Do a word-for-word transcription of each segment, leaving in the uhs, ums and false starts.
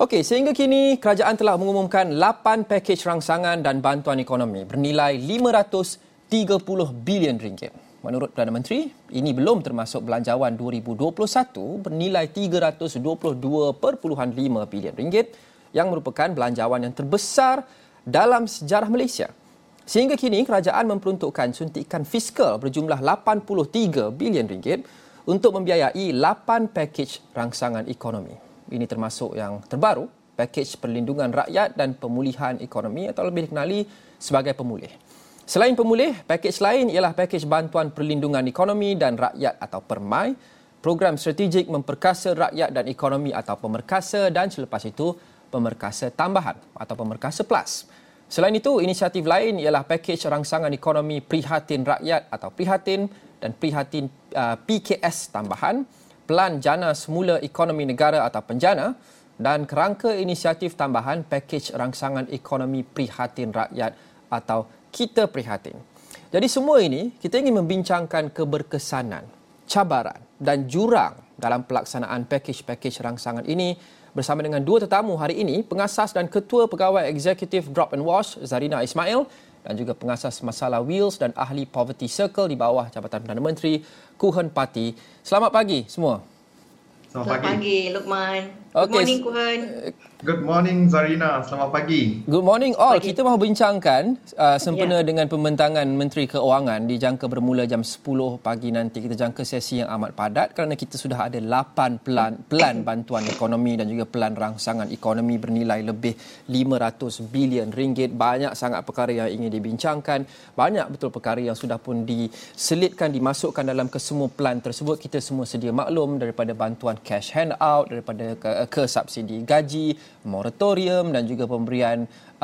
Okey, sehingga kini kerajaan telah mengumumkan lapan pakej rangsangan dan bantuan ekonomi bernilai lima ratus tiga puluh bilion ringgit. Menurut Perdana Menteri, ini belum termasuk belanjawan dua ribu dua puluh satu bernilai tiga ratus dua puluh dua perpuluhan lima bilion ringgit yang merupakan belanjawan yang terbesar dalam sejarah Malaysia. Sehingga kini kerajaan memperuntukkan suntikan fiskal berjumlah lapan puluh tiga bilion ringgit untuk membiayai lapan pakej rangsangan ekonomi. Ini termasuk yang terbaru, pakej perlindungan rakyat dan pemulihan ekonomi atau lebih dikenali sebagai pemulih. Selain pemulih, pakej lain ialah pakej bantuan perlindungan ekonomi dan rakyat atau PERMAI, program strategik memperkasa rakyat dan ekonomi atau pemerkasa dan selepas itu pemerkasa tambahan atau pemerkasa plus. Selain itu, inisiatif lain ialah pakej rangsangan ekonomi prihatin rakyat atau prihatin dan prihatin uh, P K S tambahan, Pelan Jana Semula Ekonomi Negara atau Penjana dan kerangka inisiatif tambahan pakej rangsangan ekonomi prihatin rakyat atau Kita Prihatin. Jadi semua ini kita ingin membincangkan keberkesanan, cabaran dan jurang dalam pelaksanaan pakej-pakej rangsangan ini bersama dengan dua tetamu hari ini, pengasas dan ketua pegawai eksekutif Drop and Wash Zarina Ismail dan juga pengasas masalah Wills dan ahli Poverty Circle di bawah Jabatan Perdana Menteri Kuhen Pati. Selamat pagi semua. Selamat pagi, pagi Luqman. Good okay. morning Kuhen. Good morning Zarina. Selamat pagi. Good morning all. Pagi. Kita mahu bincangkan uh, sempena yeah. dengan pembentangan Menteri Keuangan dijangka bermula jam sepuluh pagi nanti. Kita jangka sesi yang amat padat kerana kita sudah ada lapan pelan, pelan bantuan ekonomi dan juga pelan rangsangan ekonomi bernilai lebih lima ratus bilion ringgit. Banyak sangat perkara yang ingin dibincangkan. Banyak betul perkara yang sudah pun diselitkan, dimasukkan dalam kesemua pelan tersebut. Kita semua sedia maklum daripada bantuan cash handout, daripada ke, ke subsidi gaji, moratorium dan juga pemberian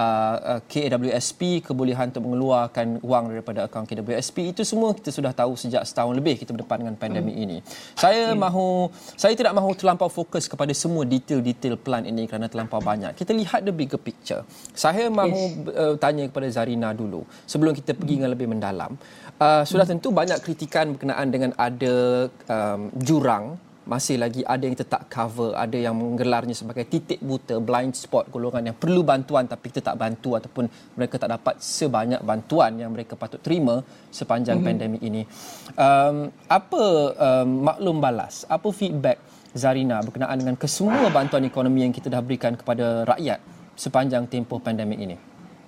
uh, K W S P, kebolehan untuk mengeluarkan wang daripada akaun K W S P. Itu semua kita sudah tahu sejak setahun lebih kita berdepan dengan pandemik hmm. ini. Saya hmm. mahu saya tidak mahu terlampau fokus kepada semua detail-detail plan ini kerana terlampau banyak. Kita lihat the bigger picture. Saya mahu yes. uh, tanya kepada Zarina dulu sebelum kita pergi hmm. dengan lebih mendalam. Uh, sudah hmm. tentu banyak kritikan berkenaan dengan ada um, jurang, masih lagi ada yang tetap cover, ada yang menggelarnya sebagai titik buta, blind spot, golongan yang perlu bantuan tapi kita tak bantu ataupun mereka tak dapat sebanyak bantuan yang mereka patut terima sepanjang mm-hmm. pandemik ini. Um, apa um, maklum balas, apa feedback Zarina berkenaan dengan kesemua bantuan ekonomi yang kita dah berikan kepada rakyat sepanjang tempoh pandemik ini?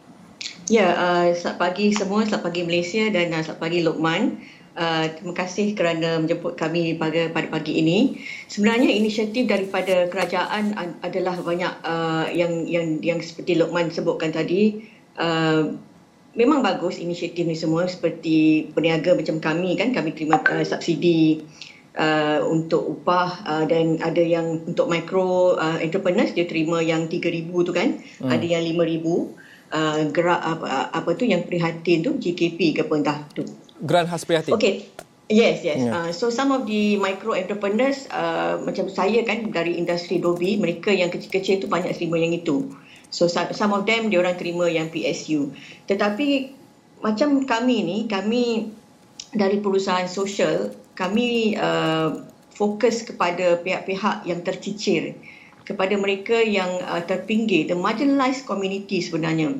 Ya, uh, selamat pagi semua, selamat pagi Malaysia dan uh, selamat pagi Luqman. Uh, terima kasih kerana menjemput kami pada, pada pagi ini. Sebenarnya inisiatif daripada kerajaan adalah banyak uh, yang yang yang seperti Luqman sebutkan tadi. Uh, memang bagus inisiatif ni semua, seperti peniaga macam kami kan, kami terima uh, subsidi uh, untuk upah uh, dan ada yang untuk micro uh, entrepreneurs dia terima yang tiga ribu tu kan, hmm. ada yang lima ribu. Uh, gerak apa, apa tu yang prihatin tu G K P ke apa entah tu. Grant khas prihatin. Okay. Yes, yes. Yeah. Uh, so some of the micro entrepreneurs uh, macam saya kan dari industri Dobi, mereka yang kecil-kecil tu banyak terima yang itu. So some of them dia orang terima yang P S U. Tetapi macam kami ni, kami dari perusahaan sosial, kami uh, fokus kepada pihak-pihak yang tercicir, kepada mereka yang uh, terpinggir, the marginalised community sebenarnya.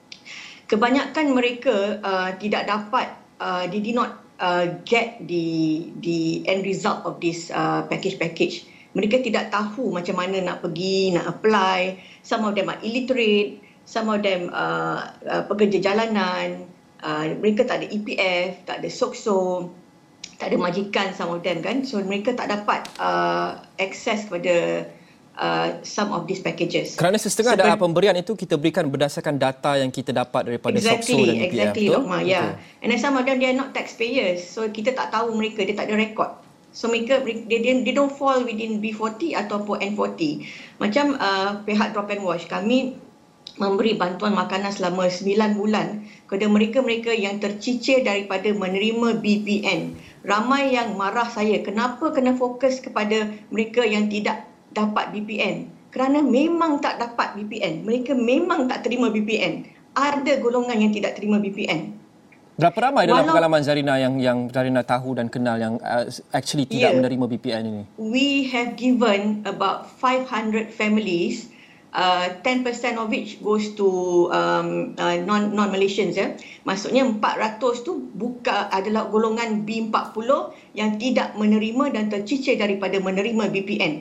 Kebanyakan mereka uh, tidak dapat, uh, they did not uh, get the the end result of this uh, package-package. Mereka tidak tahu macam mana nak pergi, nak apply. Some of them are illiterate, some of them uh, uh, pekerja jalanan, uh, mereka tak ada E P F, tak ada SOCSO, tak ada majikan some of them kan. So mereka tak dapat uh, akses kepada Uh, some of these packages. Kerana setengah Sepen- pemberian itu kita berikan berdasarkan data yang kita dapat daripada exactly, SOCSO dan E P F. Exactly, Lokma, ya. Yeah. And then some of them, they are not taxpayers. So, kita tak tahu mereka, dia tak ada rekod. So, mereka, they, they don't fall within B forty ataupun N forty. Macam uh, pihak Drop and Wash, kami memberi bantuan makanan selama sembilan bulan kepada mereka-mereka yang tercicir daripada menerima B P N. Ramai yang marah saya, kenapa kena fokus kepada mereka yang tidak dapat B P N, kerana memang tak dapat B P N. Mereka memang tak terima B P N. Ada golongan yang tidak terima B P N. Berapa ramai dalam Walau, pengalaman Zarina yang yang Zarina tahu dan kenal yang uh, actually tidak yeah, menerima B P N ini? We have given about five hundred families uh, ten percent of which goes to um, uh, non non Malaysians ya. Maksudnya empat ratus tu buka adalah golongan B empat puluh yang tidak menerima dan tercicir daripada menerima B P N.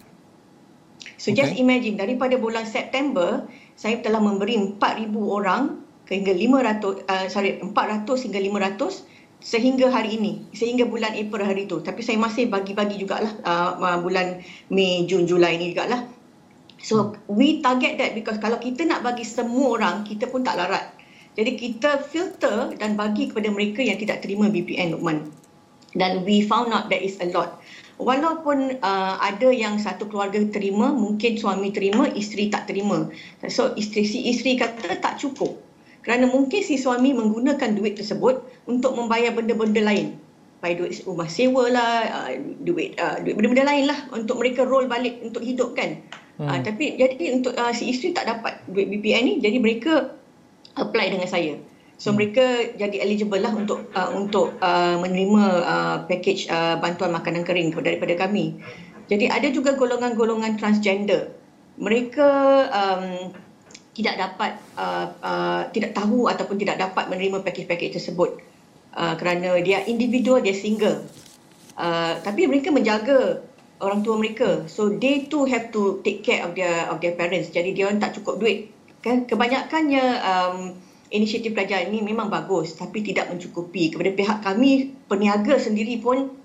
So okay. Just imagine daripada bulan September saya telah memberi empat ribu orang hingga lima ratus uh, sorry empat ratus hingga lima ratus sehingga hari ini, sehingga bulan April hari itu. Tapi saya masih bagi-bagi jugalah uh, bulan Mei, Jun, Julai ni jugalah. So we target that because kalau kita nak bagi semua orang, kita pun tak larat. Jadi kita filter dan bagi kepada mereka yang tidak terima B P N, Luqman. Dan we found out there is a lot. Walaupun uh, ada yang satu keluarga terima, mungkin suami terima, isteri tak terima. So isteri si isteri kata tak cukup. Kerana mungkin si suami menggunakan duit tersebut untuk membayar benda-benda lain. Bayar duit rumah sewa lah, uh, duit, uh, duit benda-benda lain lah untuk mereka roll balik untuk hidup kan. Hmm. Uh, tapi jadi untuk uh, si isteri tak dapat duit B P N ni, jadi mereka apply dengan saya. So hmm. mereka jadi eligible lah untuk uh, untuk uh, menerima uh, package uh, bantuan makanan kering daripada kami. Jadi ada juga golongan-golongan transgender. Mereka um, tidak dapat uh, uh, tidak tahu ataupun tidak dapat menerima package-package tersebut uh, kerana dia individual, dia single. Uh, tapi mereka menjaga orang tua mereka, so they too have to take care of their of their parents. Jadi dia orang tak cukup duit. Kan kebanyakannya um, inisiatif kerajaan ini memang bagus tapi tidak mencukupi. Kepada pihak kami, peniaga sendiri pun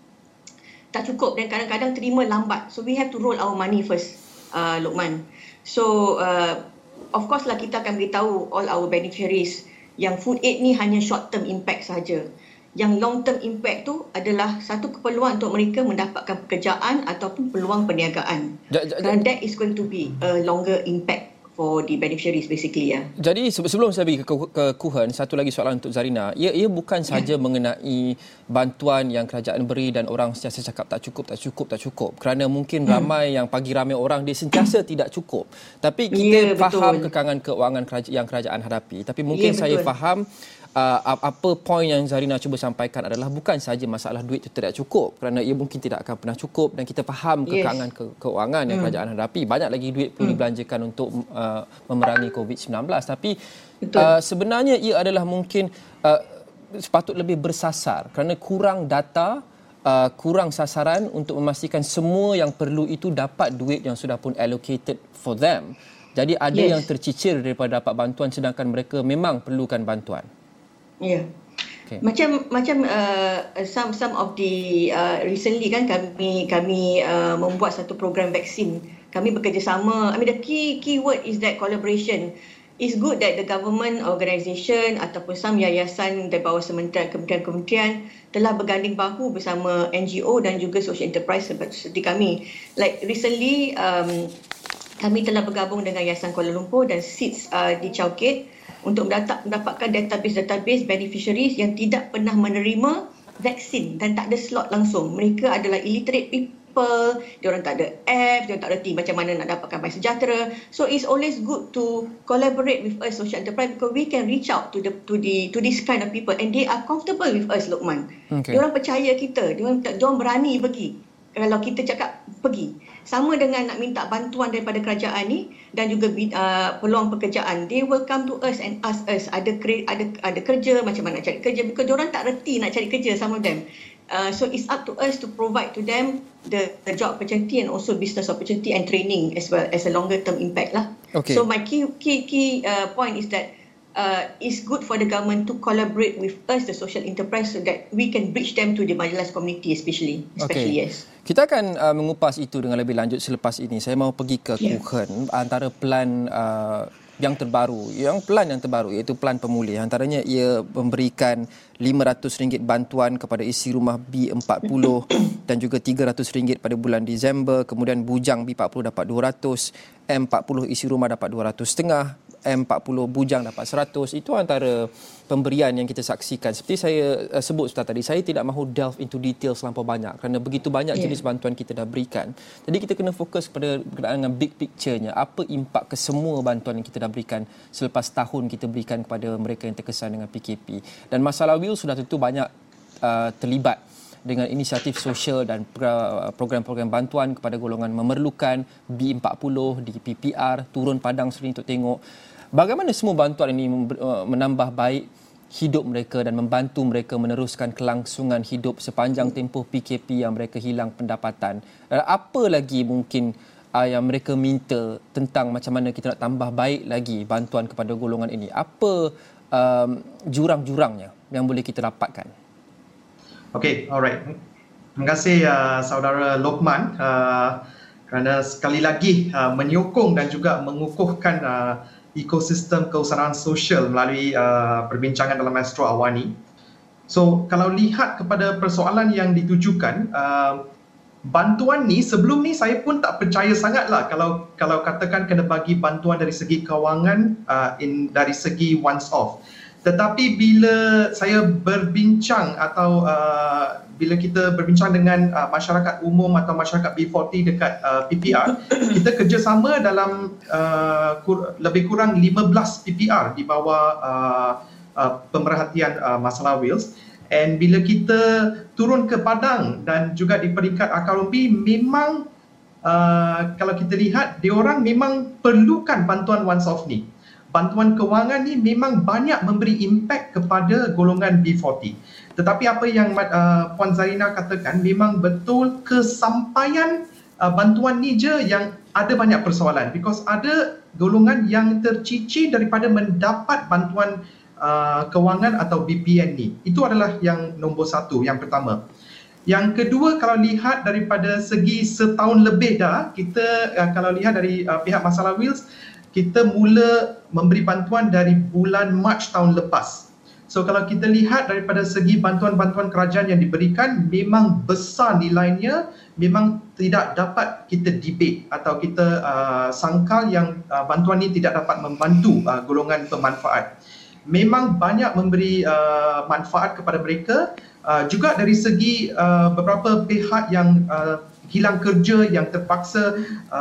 tak cukup dan kadang-kadang terima lambat. So we have to roll our money first, uh, Luqman. So uh, of course lah kita akan beritahu all our beneficiaries yang food aid ni hanya short term impact sahaja. Yang long term impact tu adalah satu keperluan untuk mereka mendapatkan pekerjaan ataupun peluang perniagaan. Dan that is going to be a longer impact for the beneficiaries basically ya. Jadi sebelum saya pergi ke, ke Kuhen, satu lagi soalan untuk Zarina. Ia ia bukan sahaja yeah. mengenai bantuan yang kerajaan beri dan orang sentiasa cakap tak cukup, tak cukup, tak cukup. Kerana mungkin hmm. ramai yang pagi ramai orang dia sentiasa tidak cukup. Tapi kita yeah, faham betul. kekangan keuangan kerajaan, yang kerajaan hadapi. Tapi mungkin yeah, saya faham Uh, apa poin yang Zarina cuba sampaikan adalah bukan sahaja masalah duit itu tidak cukup, kerana ia mungkin tidak akan pernah cukup dan kita faham kekangan yes. ke- keuangan yang hmm. kerajaan hadapi. Banyak lagi duit perlu hmm. dibelanjakan untuk uh, memerangi covid sembilan belas, tapi uh, sebenarnya ia adalah mungkin uh, sepatut lebih bersasar kerana kurang data, uh, kurang sasaran untuk memastikan semua yang perlu itu dapat duit yang sudah pun allocated for them. Jadi ada yes. yang tercicir daripada dapat bantuan sedangkan mereka memang perlukan bantuan. Ya. Yeah. Okay. Macam macam uh, some some of the uh, recently kan kami kami uh, membuat satu program vaksin. Kami bekerjasama. I mean the key key word is that collaboration. It's good that the government organisation ataupun some yayasan di bawah kementerian-kementerian telah berganding bahu bersama N G O dan juga social enterprise seperti kami. Like recently um, kami telah bergabung dengan Yayasan Kuala Lumpur dan SEEDS uh, di Chowkit untuk mendapatkan database-database beneficiaries yang tidak pernah menerima vaksin dan tak ada slot langsung. Mereka adalah illiterate people, diorang tak ada app, diorang tak reti macam mana nak dapatkan MySejahtera. So it's always good to collaborate with us social enterprise because we can reach out to the to the to this kind of people and they are comfortable with us, Luqman. Okay. Diorang percaya kita, diorang diorang berani pergi. Kalau kita cakap pergi, sama dengan nak minta bantuan daripada kerajaan ni dan juga uh, peluang pekerjaan, they will come to us and ask us ada ada ada kerja, macam mana nak cari kerja, because diorang tak reti nak cari kerja, some of them. Uh, so it's up to us to provide to them the, the job opportunity and also business opportunity and training as well as a longer term impact lah. Okay. So my key key key uh, point is that Uh, it's good for the government to collaborate with us, the social enterprise, so that we can bridge them to the marginalised community, especially. especially okay. Yes. Kita akan uh, mengupas itu dengan lebih lanjut selepas ini. Saya mahu pergi ke yeah. Kuhen, antara plan uh, yang terbaru, yang plan yang terbaru iaitu plan pemulih. Antaranya ia memberikan lima ratus ringgit bantuan kepada isi rumah B empat puluh dan juga tiga ratus ringgit pada bulan Disember. Kemudian bujang B empat puluh dapat dua ratus, M empat puluh isi rumah dapat dua ratus setengah, M empat puluh bujang dapat seratus. Itu antara pemberian yang kita saksikan. Seperti saya uh, sebut sebentar tadi, saya tidak mahu delve into details terlampau banyak kerana begitu banyak yeah. jenis bantuan kita dah berikan. Jadi kita kena fokus pada berkenaan dengan big picture-nya. Apa impak ke semua bantuan yang kita dah berikan selepas tahun kita berikan kepada mereka yang terkesan dengan P K P. Dan masalah will sudah tentu banyak uh, terlibat dengan inisiatif sosial dan program-program bantuan kepada golongan memerlukan, B empat puluh, di P P R, turun padang sering untuk tengok bagaimana semua bantuan ini menambah baik hidup mereka dan membantu mereka meneruskan kelangsungan hidup sepanjang tempoh P K P yang mereka hilang pendapatan. Apa lagi mungkin uh, yang mereka minta tentang macam mana kita nak tambah baik lagi bantuan kepada golongan ini? Apa um, jurang-jurangnya yang boleh kita dapatkan? Okey, alright. Terima kasih uh, saudara Lokman uh, kerana sekali lagi uh, menyokong dan juga mengukuhkan uh, ekosistem keusahawan sosial melalui uh, perbincangan dalam Astro Awani. So, kalau lihat kepada persoalan yang ditujukan, uh, bantuan ni sebelum ni saya pun tak percaya sangatlah kalau kalau katakan kena bagi bantuan dari segi kewangan uh, in dari segi once off. Tetapi bila saya berbincang atau uh, bila kita berbincang dengan uh, masyarakat umum atau masyarakat B empat puluh dekat uh, P P R, kita kerjasama dalam uh, kur, lebih kurang lima belas P P R di bawah uh, uh, pemerhatian uh, masalah Wales. And bila kita turun ke padang dan juga di peringkat akar umbi, memang uh, kalau kita lihat, diorang memang perlukan bantuan once off ni. Bantuan kewangan ni memang banyak memberi impak kepada golongan B empat puluh. Tetapi apa yang uh, Puan Zarina katakan, memang betul kesampaian uh, bantuan ni je yang ada banyak persoalan. Because ada golongan yang tercicir daripada mendapat bantuan uh, kewangan atau B P N ni. Itu adalah yang nombor satu, yang pertama. Yang kedua, kalau lihat daripada segi setahun lebih dah, kita uh, kalau lihat dari uh, pihak Masalah Wales, kita mula memberi bantuan dari bulan Mac tahun lepas. So kalau kita lihat daripada segi bantuan-bantuan kerajaan yang diberikan, memang besar nilainya, memang tidak dapat kita debate atau kita uh, sangkal yang uh, bantuan ini tidak dapat membantu uh, golongan pemanfaat. Memang banyak memberi uh, manfaat kepada mereka, uh, juga dari segi uh, beberapa pihak yang uh, hilang kerja, yang terpaksa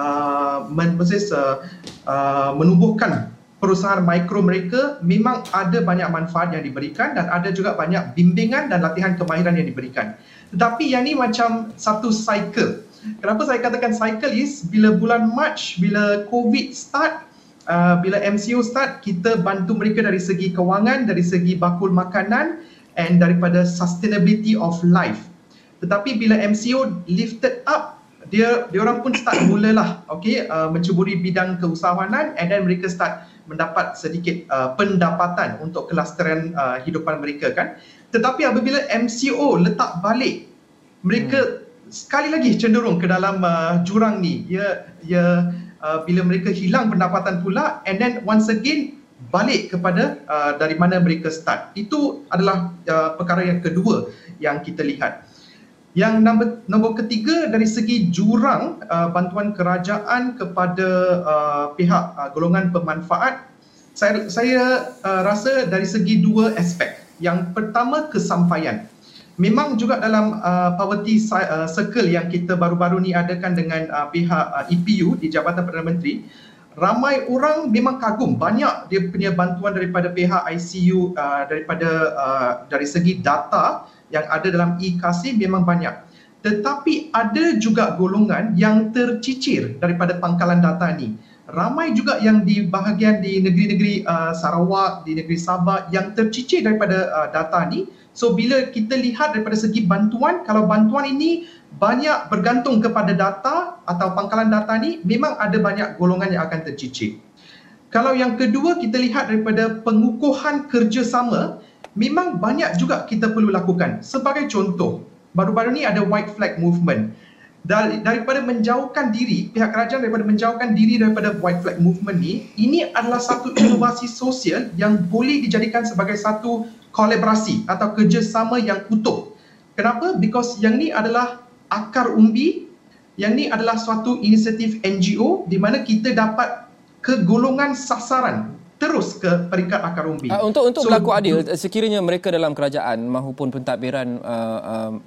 uh, men- uh, uh, menubuhkan perusahaan mikro mereka, memang ada banyak manfaat yang diberikan dan ada juga banyak bimbingan dan latihan kemahiran yang diberikan. Tetapi yang ni macam satu cycle. Kenapa saya katakan cycle is, bila bulan Mac, bila COVID start, uh, bila M C O start, kita bantu mereka dari segi kewangan, dari segi bakul makanan and daripada sustainability of life. Tetapi bila M C O lifted up, dia dia orang pun start mulalah okey uh, menceburi bidang keusahawanan, and then mereka start mendapat sedikit uh, pendapatan untuk kelestarian uh, hidupan mereka kan. Tetapi apabila M C O letak balik, mereka hmm. sekali lagi cenderung ke dalam uh, jurang ni. Ya ya uh, bila mereka hilang pendapatan pula, and then once again balik kepada uh, dari mana mereka start. Itu adalah uh, perkara yang kedua yang kita lihat. Yang nombor, nombor ketiga, dari segi jurang uh, bantuan kerajaan kepada uh, pihak uh, golongan pemanfaat, saya, saya uh, rasa dari segi dua aspek. Yang pertama, kesampaian. Memang juga dalam uh, poverty uh, circle yang kita baru-baru ni adakan dengan uh, pihak uh, E P U di Jabatan Perdana Menteri, ramai orang memang kagum banyak dia punya bantuan daripada pihak I C U, uh, daripada uh, dari segi data yang ada dalam e-Kasih memang banyak. Tetapi ada juga golongan yang tercicir daripada pangkalan data ni. Ramai juga yang di bahagian di negeri-negeri uh, Sarawak, di negeri Sabah yang tercicir daripada uh, data ni. So bila kita lihat daripada segi bantuan, kalau bantuan ini banyak bergantung kepada data atau pangkalan data ni, memang ada banyak golongan yang akan tercicir. Kalau yang kedua, kita lihat daripada pengukuhan kerjasama, memang banyak juga kita perlu lakukan. Sebagai contoh, baru-baru ni ada White Flag Movement. Dar, daripada menjauhkan diri, pihak kerajaan daripada menjauhkan diri daripada White Flag Movement ni, ini adalah satu inovasi sosial yang boleh dijadikan sebagai satu kolaborasi atau kerjasama yang utuh. Kenapa? Because yang ni adalah akar umbi, yang ni adalah suatu inisiatif N G O di mana kita dapat ke golongan sasaran terus ke peringkat akar umbi. Uh, untuk untuk so, berlaku adil, sekiranya mereka dalam kerajaan maupun pentadbiran uh, uh,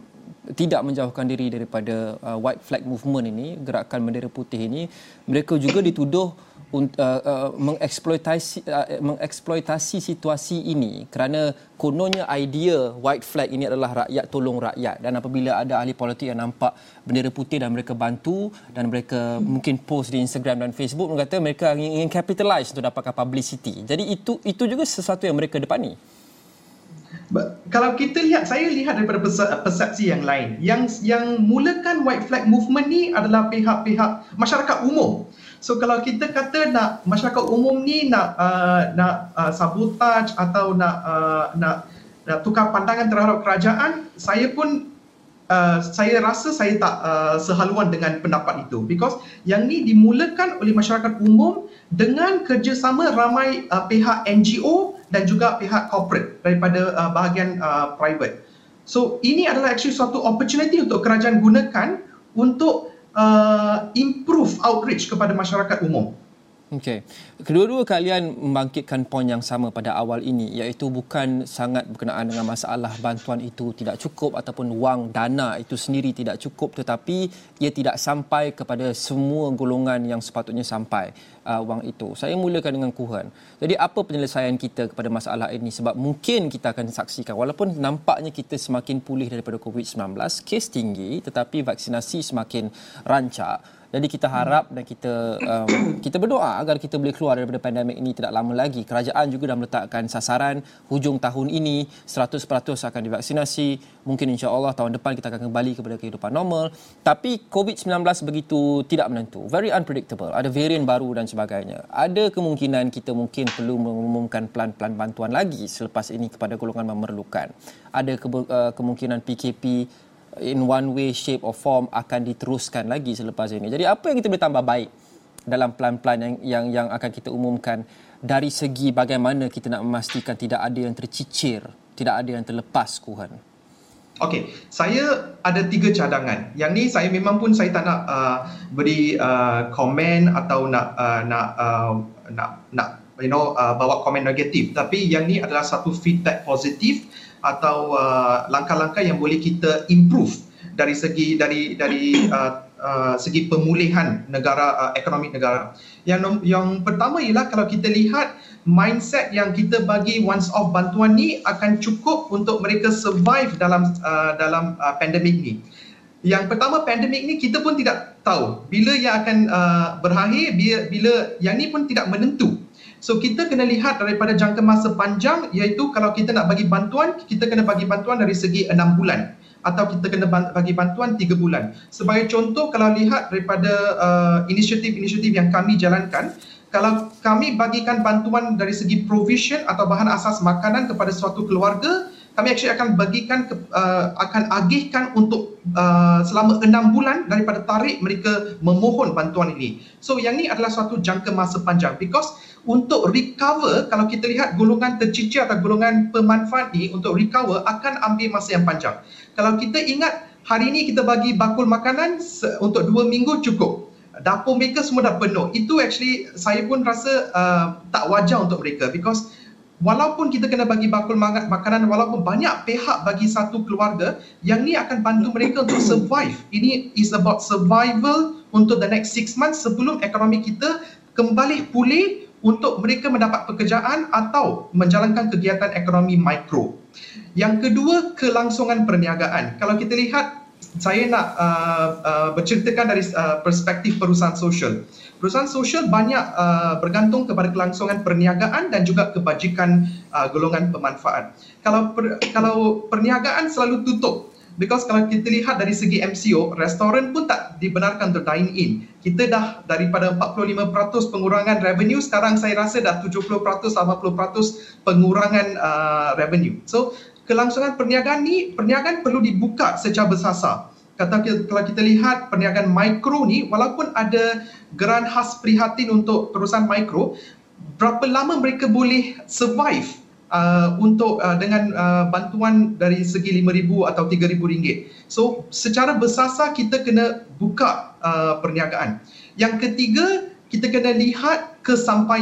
tidak menjauhkan diri daripada uh, white flag movement ini, gerakan bendera putih ini, mereka juga dituduh uh, uh, mengeksploitasi uh, mengeksploitasi situasi ini kerana kononnya idea white flag ini adalah rakyat tolong rakyat, dan apabila ada ahli politik yang nampak bendera putih dan mereka bantu dan mereka hmm. mungkin post di Instagram dan Facebook, mereka kata mereka ingin capitalize untuk dapatkan publicity. Jadi itu itu juga sesuatu yang mereka depani. Kalau kita lihat, saya lihat daripada persepsi yang lain, yang yang mulakan white flag movement ni adalah pihak-pihak masyarakat umum. So kalau kita kata nak masyarakat umum ni nak uh, nak uh, sabotage atau nak uh, nak nak tukar pandangan terhadap kerajaan, saya pun uh, saya rasa saya tak uh, sehaluan dengan pendapat itu, because yang ni dimulakan oleh masyarakat umum dengan kerjasama ramai uh, pihak N G O dan juga pihak corporate daripada uh, bahagian uh, private. So ini adalah actually suatu opportunity untuk kerajaan gunakan untuk uh, improve outreach kepada masyarakat umum. Okey. Kedua-dua kalian membangkitkan poin yang sama pada awal ini, iaitu bukan sangat berkenaan dengan masalah bantuan itu tidak cukup ataupun wang dana itu sendiri tidak cukup, tetapi ia tidak sampai kepada semua golongan yang sepatutnya sampai uh, wang itu. Saya mulakan dengan Kuhan. Jadi apa penyelesaian kita kepada masalah ini, sebab mungkin kita akan saksikan walaupun nampaknya kita semakin pulih daripada covid sembilan belas, kes tinggi tetapi vaksinasi semakin rancak. Jadi kita harap dan kita um, kita berdoa agar kita boleh keluar daripada pandemik ini tidak lama lagi. Kerajaan juga dah meletakkan sasaran hujung tahun ini seratus peratus akan divaksinasi. Mungkin insya-Allah tahun depan kita akan kembali kepada kehidupan normal. Tapi covid sembilan belas begitu tidak menentu, very unpredictable. Ada varian baru dan sebagainya. Ada kemungkinan kita mungkin perlu mengumumkan plan-plan bantuan lagi selepas ini kepada golongan memerlukan. Ada ke- uh, kemungkinan P K P in one way, shape or form akan diteruskan lagi selepas ini. Jadi apa yang kita boleh tambah baik dalam plan-plan yang yang yang akan kita umumkan dari segi bagaimana kita nak memastikan tidak ada yang tercicir, tidak ada yang terlepas, Kuhan? Okey, saya ada tiga cadangan. Yang ni saya memang pun saya tak nak uh, beri uh, komen atau nak uh, nak uh, nak nak you know uh, bawa komen negatif, tapi yang ni adalah satu feedback positif atau uh, langkah-langkah yang boleh kita improve dari segi dari dari uh, uh, segi pemulihan negara, uh, ekonomi negara. Yang yang pertama ialah kalau kita lihat mindset yang kita bagi once off bantuan ni akan cukup untuk mereka survive dalam uh, dalam uh, pandemik ni. Yang pertama, pandemik ni kita pun tidak tahu bila ia akan uh, berakhir, bila, bila yang ni pun tidak menentu. So kita kena lihat daripada jangka masa panjang, iaitu kalau kita nak bagi bantuan, kita kena bagi bantuan dari segi enam bulan atau kita kena bagi bantuan tiga bulan. Sebagai contoh, kalau lihat daripada uh, inisiatif-inisiatif yang kami jalankan, kalau kami bagikan bantuan dari segi provision atau bahan asas makanan kepada suatu keluarga, kami actually akan bagikan, uh, akan agihkan untuk uh, selama enam bulan daripada tarikh mereka memohon bantuan ini. So yang ni adalah suatu jangka masa panjang, because untuk recover, kalau kita lihat golongan tercicir atau golongan pemanfaat ni, untuk recover akan ambil masa yang panjang. Kalau kita ingat, hari ni kita bagi bakul makanan untuk dua minggu cukup. Dapur mereka semua dah penuh. Itu actually saya pun rasa uh, tak wajar untuk mereka, because walaupun kita kena bagi bakul makanan, walaupun banyak pihak bagi satu keluarga, yang ni akan bantu mereka untuk survive. Ini is about survival untuk the next six months sebelum ekonomi kita kembali pulih untuk mereka mendapat pekerjaan atau menjalankan kegiatan ekonomi mikro. Yang kedua, kelangsungan perniagaan. Kalau kita lihat, saya nak uh, uh, berceritakan dari uh, perspektif perusahaan sosial. Perusahaan sosial banyak uh, bergantung kepada kelangsungan perniagaan dan juga kebajikan uh, golongan pemanfaat. Kalau per, kalau perniagaan selalu tutup, because kalau kita lihat dari segi M C O, restoran pun tak dibenarkan untuk dine in. Kita dah daripada empat puluh lima peratus pengurangan revenue, sekarang saya rasa dah tujuh puluh peratus, lapan puluh peratus pengurangan uh, revenue. So kelangsungan perniagaan ni, perniagaan perlu dibuka secara bersasar. Kata kalau kita lihat perniagaan mikro ni, walaupun ada geran khas prihatin untuk perusahaan mikro, berapa lama mereka boleh survive uh, untuk uh, dengan uh, bantuan dari segi lima ribu atau tiga ribu ringgit. So secara bersasar kita kena buka uh, perniagaan. Yang ketiga, kita kena lihat kesampaian.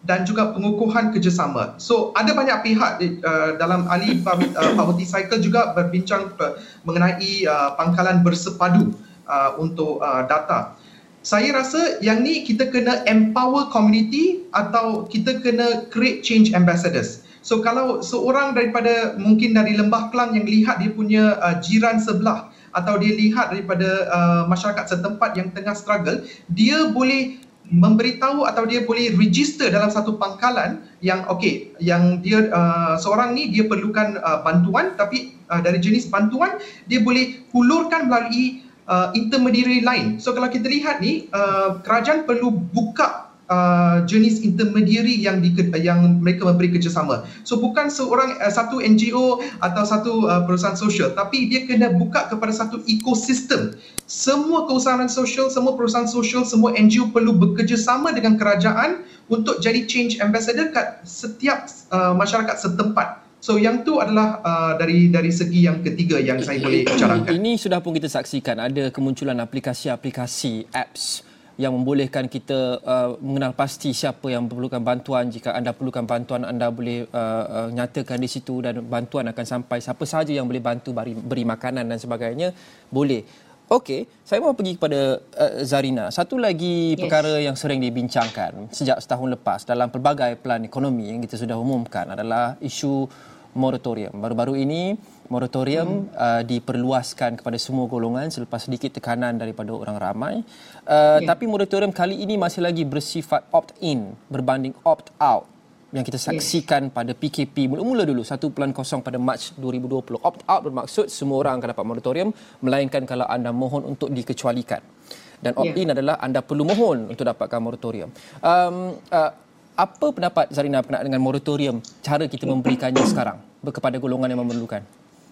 dan juga pengukuhan kerjasama. So ada banyak pihak uh, dalam ahli uh, poverty cycle juga berbincang uh, mengenai uh, pangkalan bersepadu uh, untuk uh, data. Saya rasa yang ni kita kena empower community atau kita kena create change ambassadors. So kalau seorang daripada mungkin dari Lembah Kelang yang lihat dia punya uh, jiran sebelah atau dia lihat daripada uh, masyarakat setempat yang tengah struggle, dia boleh memberitahu atau dia boleh register dalam satu pangkalan yang okey, yang dia uh, seorang ni dia perlukan uh, bantuan, tapi uh, dari jenis bantuan dia boleh hulurkan melalui uh, intermediary lain. So kalau kita lihat ni uh, kerajaan perlu buka Uh, jenis intermediary yang di, yang mereka memberi kerjasama. So bukan seorang uh, satu N G O atau satu uh, perusahaan sosial, tapi dia kena buka kepada satu ekosistem. Semua keusahawan sosial, semua perusahaan sosial, semua N G O perlu bekerjasama dengan kerajaan untuk jadi change ambassador kat setiap uh, masyarakat setempat. So yang tu adalah uh, dari dari segi yang ketiga yang saya boleh bicarakan. Ini sudah pun kita saksikan ada kemunculan aplikasi-aplikasi apps yang membolehkan kita uh, mengenal pasti siapa yang memerlukan bantuan. Jika anda perlukan bantuan, anda boleh uh, uh, nyatakan di situ dan bantuan akan sampai. Siapa sahaja yang boleh bantu beri, beri makanan dan sebagainya, boleh. Okey, saya mahu pergi kepada uh, Zarina. Satu lagi yes. perkara yang sering dibincangkan sejak setahun lepas dalam pelbagai pelan ekonomi yang kita sudah umumkan adalah isu moratorium. Baru-baru ini moratorium hmm. uh, diperluaskan kepada semua golongan selepas sedikit tekanan daripada orang ramai. Uh, yeah. Tapi moratorium kali ini masih lagi bersifat opt-in berbanding opt-out yang kita saksikan yes. pada P K P mula-mula dulu satu titik kosong pada Mac dua ribu dua puluh. Opt-out bermaksud semua orang akan dapat moratorium melainkan kalau anda mohon untuk dikecualikan. Dan opt-in yeah. adalah anda perlu mohon untuk dapatkan moratorium. Um, uh, apa pendapat Zarina berkenaan dengan moratorium, cara kita memberikannya sekarang kepada golongan yang memerlukan?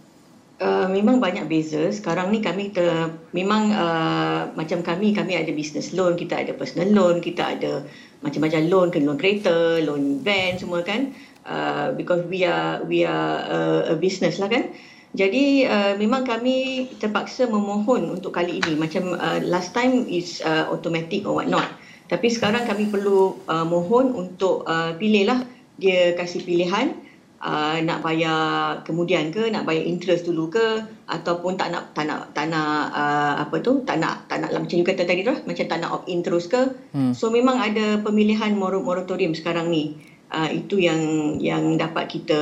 Uh, memang banyak beza. Sekarang ni kami ter, memang uh, macam kami, kami ada business loan, kita ada personal loan, kita ada macam-macam loan, ke loan kereta, loan van semua kan. Uh, because we are we are uh, a business lah kan. Jadi uh, memang kami terpaksa memohon untuk kali ini. Macam uh, last time is uh, automatic or what not. Tapi sekarang kami perlu uh, mohon untuk uh, pilihlah, dia kasih pilihan uh, nak bayar kemudian ke, nak bayar interest dulu ke, ataupun tak nak tak nak tak nak uh, apa tu, tak nak tak nak macam you kata tadi tu, macam tak nak opt in terus ke. Hmm. So memang ada pemilihan moratorium sekarang ni. Uh, itu yang yang dapat kita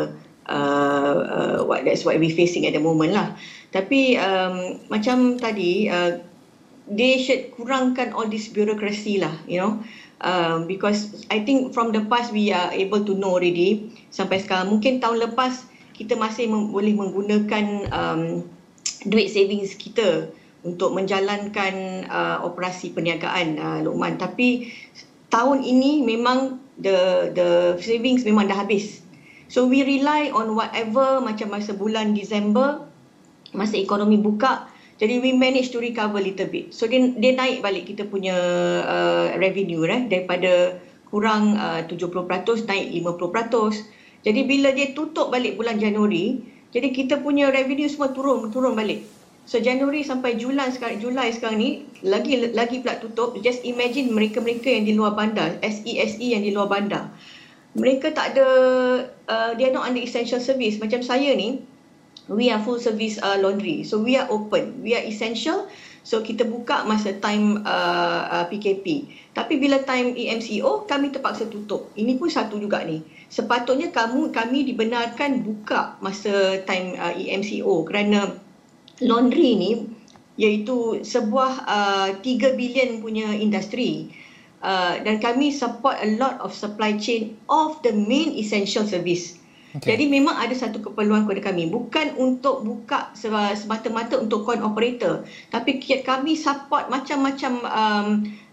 uh, uh, what that's what we facing at the moment lah. Tapi um, macam tadi uh, they should kurangkan all this bureaucracy lah, you know, um, because I think from the past we are able to know already sampai sekarang. Mungkin tahun lepas kita masih mem- boleh menggunakan um, duit savings kita untuk menjalankan uh, operasi perniagaan, uh, Luqman. Tapi tahun ini memang the the savings memang dah habis. So we rely on whatever, macam masa bulan Disember masa ekonomi buka. Jadi we manage to recover little bit. So dia, dia naik balik kita punya uh, revenue eh, daripada kurang uh, tujuh puluh peratus naik lima puluh peratus. Jadi bila dia tutup balik bulan Januari, jadi kita punya revenue semua turun turun balik. So Januari sampai Julai sekarang Julai sekarang ni lagi lagi pula tutup. Just imagine mereka-mereka yang di luar bandar, S E S E yang di luar bandar. Mereka tak ada uh, they are not under essential service. Macam saya ni, we are full service uh, laundry. So we are open. We are essential. So kita buka masa time uh, uh, P K P. Tapi bila time E M C O, kami terpaksa tutup. Ini pun satu juga ni. Sepatutnya kamu kami dibenarkan buka masa time uh, E M C O kerana laundry ni iaitu sebuah uh, tiga bilion punya industri. Uh, dan kami support a lot of supply chain of the main essential service. Okay. Jadi memang ada satu keperluan kepada kami, bukan untuk buka semata-mata untuk coin operator, tapi kami support macam-macam um,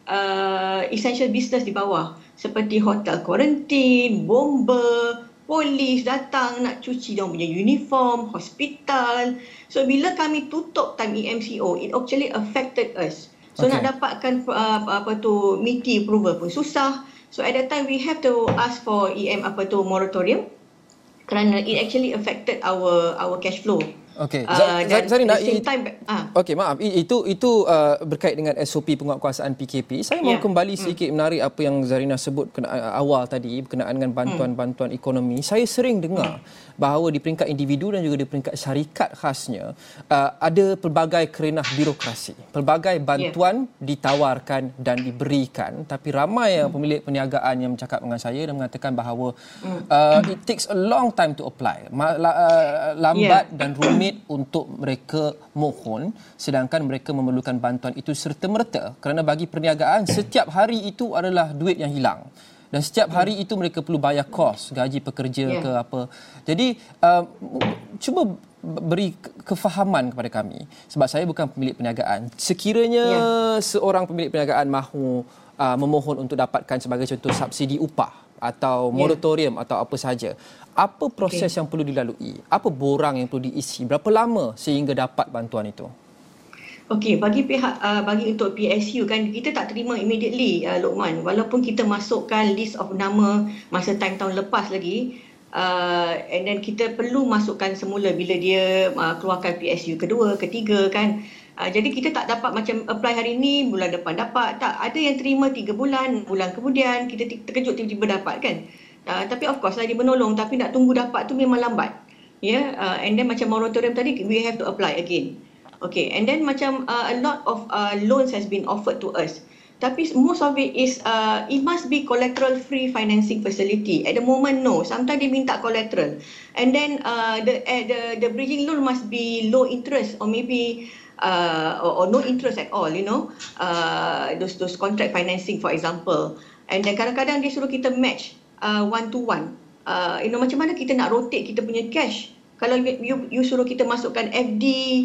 uh, essential business di bawah, seperti hotel quarantine, bomber, polis datang nak cuci dia punya uniform, hospital. So bila kami tutup time E M C O, it actually affected us. So okay. nak dapatkan uh, apa tu M I T I approval pun susah. So at that time we have to ask for E M apa tu moratorium, kerana it actually affected our our cash flow. Okey. Uh, dan Zarina, at the same time, uh, okey, maaf. Itu itu uh, berkait dengan S O P penguatkuasaan P K P. Saya yeah. mahu kembali sedikit hmm. menarik apa yang Zarina sebut kena, awal tadi berkenaan dengan bantuan-bantuan ekonomi. Saya sering dengar hmm. bahawa di peringkat individu dan juga di peringkat syarikat khasnya uh, ada pelbagai kerenah birokrasi. Pelbagai bantuan yeah. ditawarkan dan diberikan, tapi ramai hmm. pemilik perniagaan yang bercakap dengan saya dan mengatakan bahawa hmm. uh, it takes a long time to apply. Lambat yeah. dan rumit untuk mereka mohon, sedangkan mereka memerlukan bantuan itu serta-merta kerana bagi perniagaan setiap hari itu adalah duit yang hilang dan setiap hari itu mereka perlu bayar kos gaji pekerja yeah. ke apa. Jadi uh, cuba beri kefahaman kepada kami, sebab saya bukan pemilik perniagaan. Sekiranya yeah. seorang pemilik perniagaan mahu uh, memohon untuk dapatkan sebagai contoh subsidi upah atau moratorium yeah. atau apa sahaja, apa proses okay. yang perlu dilalui? Apa borang yang perlu diisi? Berapa lama sehingga dapat bantuan itu? Okey, bagi pihak uh, bagi untuk P S U kan, kita tak terima immediately, uh, Lokman, walaupun kita masukkan list of nama masa time tahun lepas lagi, uh, and then kita perlu masukkan semula bila dia uh, keluarkan P S U kedua, ketiga kan. Uh, jadi kita tak dapat macam apply hari ni, bulan depan dapat. Tak, ada yang terima tiga bulan, bulan kemudian kita terkejut tiba-tiba dapat kan. Uh, tapi of course lah dia menolong, tapi nak tunggu dapat tu memang lambat. Ya, yeah? uh, and then macam moratorium tadi, we have to apply again. Okay, and then macam uh, a lot of uh, loans has been offered to us. Tapi most of it is, uh, it must be collateral free financing facility. At the moment, no. Sometimes dia minta collateral. And then uh, the, uh, the the bridging loan must be low interest or maybe uh, or, or no interest at all, you know. Uh, those those contract financing, for example. And then kadang-kadang dia suruh kita match uh, one to one. Uh, you know, macam mana kita nak rotate kita punya cash? Kalau you, you, you suruh kita masukkan F D,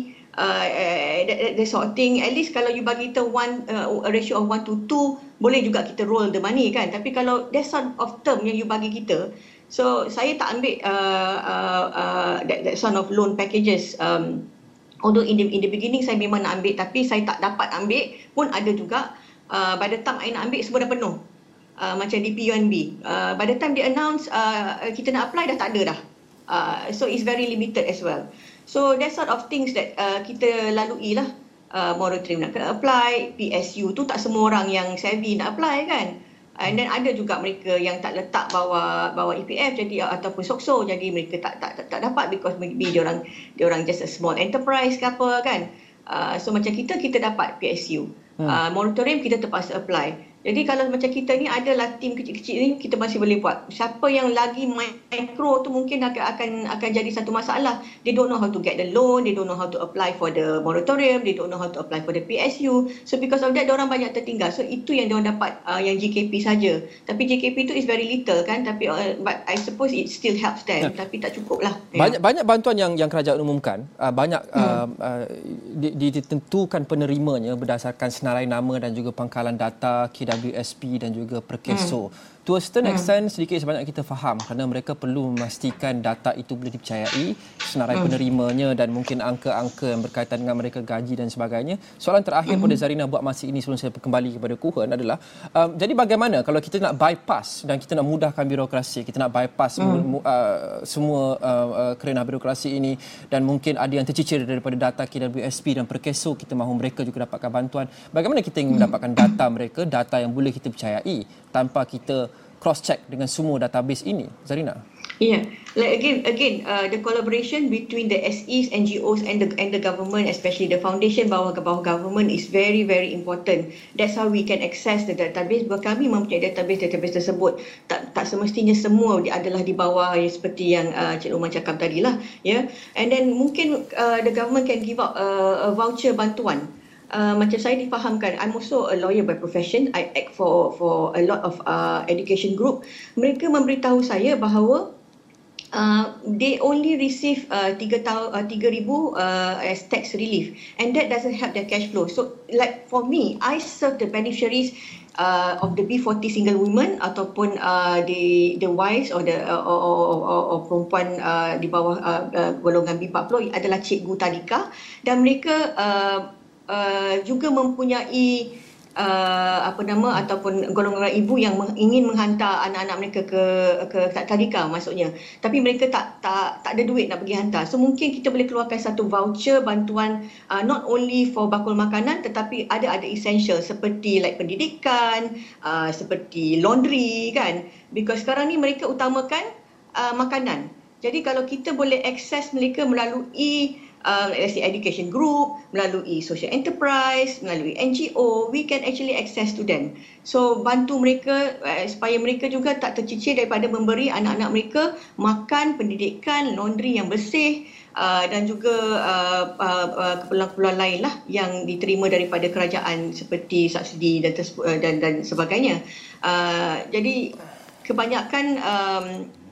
Uh, uh, that, that sort of thing, at least kalau you bagi kita one uh, a ratio of one to two, boleh juga kita roll the money kan. Tapi kalau that sort of term yang you bagi kita, so saya tak ambil uh, uh, uh, that, that sort of loan packages. Um, although in the, in the beginning saya memang nak ambil, tapi saya tak dapat ambil pun ada juga. Uh, by the time I nak ambil semua dah penuh. Uh, macam di P U N B. Uh, by the time dia announce uh, kita nak apply dah tak ada dah. Uh, so it's very limited as well. So that sort of things that uh, kita lalui lah. Uh, moratorium nak kena apply, P S U tu tak semua orang yang savvy nak apply kan. And then ada juga mereka yang tak letak bawah bawah E P F jadi ataupun SOCSO, jadi mereka tak tak tak, tak dapat because maybe dia orang dia orang just a small enterprise ke apa kan. Uh, so macam kita kita dapat P S U. Hmm. Uh, moratorium kita terpaksa apply. Jadi kalau macam kita ni adalah tim kecil-kecil ni, kita masih boleh buat. Siapa yang lagi mikro tu mungkin akan akan akan jadi satu masalah. They don't know how to get the loan, they don't know how to apply for the moratorium, they don't know how to apply for the P S U. So because of that, diorang banyak tertinggal. So itu yang diorang dapat uh, yang G K P saja. Tapi G K P tu is very little kan. Tapi uh, but I suppose it still helps them. Yeah. Tapi tak cukup lah. Banyak yeah. banyak bantuan yang yang kerajaan umumkan. Uh, banyak uh, hmm. uh, ditentukan penerimanya berdasarkan senarai nama dan juga pangkalan data K W S P dan juga Perkeso. Hmm. To a certain extent, sedikit sebanyak kita faham kerana mereka perlu memastikan data itu boleh dipercayai, senarai hmm. penerimanya dan mungkin angka-angka yang berkaitan dengan mereka gaji dan sebagainya. Soalan terakhir hmm. pada Zarina buat masa ini sebelum saya kembali kepada Kuhn adalah, um, jadi bagaimana kalau kita nak bypass dan kita nak mudahkan birokrasi, kita nak bypass hmm. uh, semua uh, uh, kerenah birokrasi ini dan mungkin ada yang tercicir daripada data K W S P dan Perkeso, kita mahu mereka juga dapatkan bantuan. Bagaimana kita ingin mendapatkan data mereka, data yang boleh kita percayai tanpa kita cross-check dengan semua database ini, Zarina? Yeah, like again, again, uh, the collaboration between the S Es, N G Os and the and the government, especially the foundation bawah bawah government, is very very important. That's how we can access the database. Buat kami mempunyai database database tersebut. Tak tak semestinya semua adalah di bawah ya, seperti yang uh, Cik Luman cakap tadi lah, ya. Yeah? And then mungkin uh, the government can give out uh, a voucher bantuan. Uh, macam saya difahamkan, I'm also a lawyer by profession. I act for for a lot of uh, education group. Mereka memberitahu saya bahawa uh, they only receive uh, tiga tahun uh, tiga ribu uh, as tax relief, and that doesn't help their cash flow. So, like for me, I serve the beneficiaries uh, of the B forty single women ataupun uh, the the wives or the uh, or, or, or, or perempuan uh, di bawah uh, uh, golongan B empat puluh adalah cikgu tadika, dan mereka uh, Uh, juga mempunyai uh, apa nama ataupun golongan ibu yang meng, ingin menghantar anak-anak mereka ke ke tadika maksudnya, tapi mereka tak tak tak ada duit nak pergi hantar. So mungkin kita boleh keluarkan satu voucher bantuan uh, not only for bakul makanan tetapi ada ada essential seperti like pendidikan, uh, seperti laundry kan, because sekarang ni mereka utamakan uh, makanan. Jadi kalau kita boleh akses mereka melalui Uh, let's say education group, melalui social enterprise, melalui N G O, we can actually access to them. So bantu mereka uh, supaya mereka juga tak tercicir daripada memberi anak-anak mereka makan, pendidikan, laundry yang bersih uh, dan juga uh, uh, uh, keperluan-keperluan lain lah yang diterima daripada kerajaan seperti subsidi dan uh, dan, dan sebagainya. Uh, jadi kebanyakan um,